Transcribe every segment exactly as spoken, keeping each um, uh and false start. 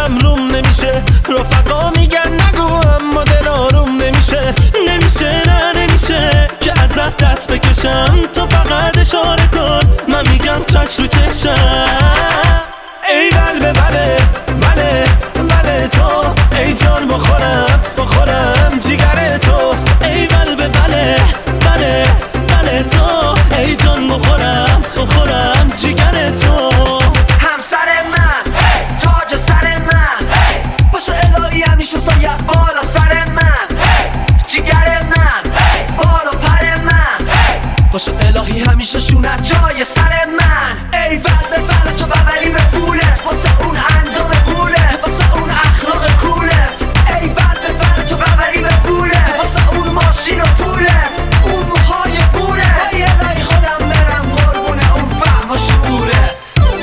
دلم روم نمیشه. رفقا میگن نگو اما دل آروم نمیشه. نمیشه نه نمیشه که ازت دست بکشم، تو فقط اشاره کن من میگم چش رو چشم. ای قلب بله بله بله تو، ای جان بخورم بخورم جیگر تو. ای قلب بله بله بله تو، ای جان بخورم بخورم جیگر تو. همسر من hey! تاج سر من hey! باشه الهی همیشه سایت بالا سر من hey! جیگر من hey! بالا پر من hey! باشه الهی همیشه شونت جای سر من. ای قلب بله تو ببری به پولت، واسه اون اندام قولت، واسه اون اخلاق کولت. ای قلب بله تو ببری به پولت، واسه اون ماشین و پولت، اون موهای بورت. ای الهی خودم برم قربونه اون فهم و شعورت.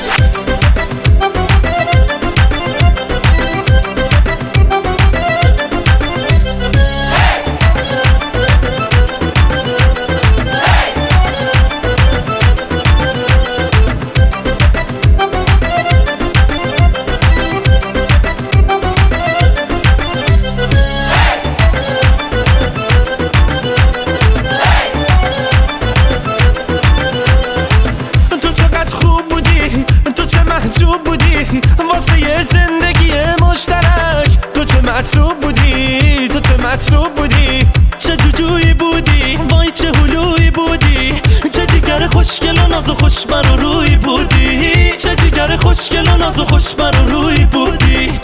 محجوب بودی واسه یه زندگی مشترک، تو چه مطلوب بودی تو چه مطلوب بودی. چه جوجویی بودی وای چه هلویی بودی، چه جیگر خوشگل و ناز و خوشبر و روی بودی، چه جیگر خوشگل و ناز و خوشبر و روی بودی.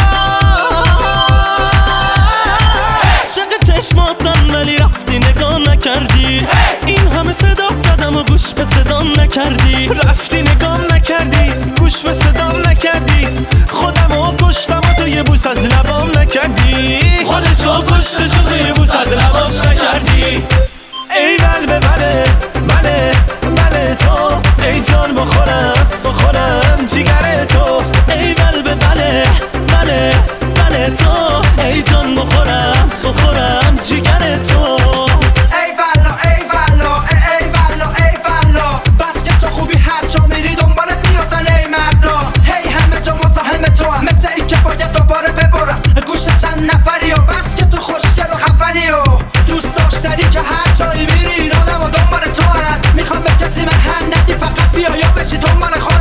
شق چشماتم ولی رفتی نگاه نکردی، این همه صدا زدم و گوش به صدام نکردی. رفتی نگاه نکردی گوش به صدام نکردی، خودمو کشتم و تو یه بوس از لبام نکردی. خودشو کشتش و تو یه بوس از لباش نکردی. ای قلب بله بله بله تو، ای جان بخورم بخورم جیگر تو. ای قلب بله بله بله تو، ای جان بخورم بخورم جیگر تو. ای والا ای والا ای والا ای والا، بس که تو خوبی هر جا میری دنبالت میافتن ای مردا. هی همه جا مزاحم تو هم، مثل این که باید دوباره ببرم گوشت چند نفری. و بس که تو خوشگل و خفنی و دوست داشتنی که هر جایی میری این آدم و دنبال تو هم. میخوام به کسی من هم ندی، فقط بیا یا بشی دنبال خود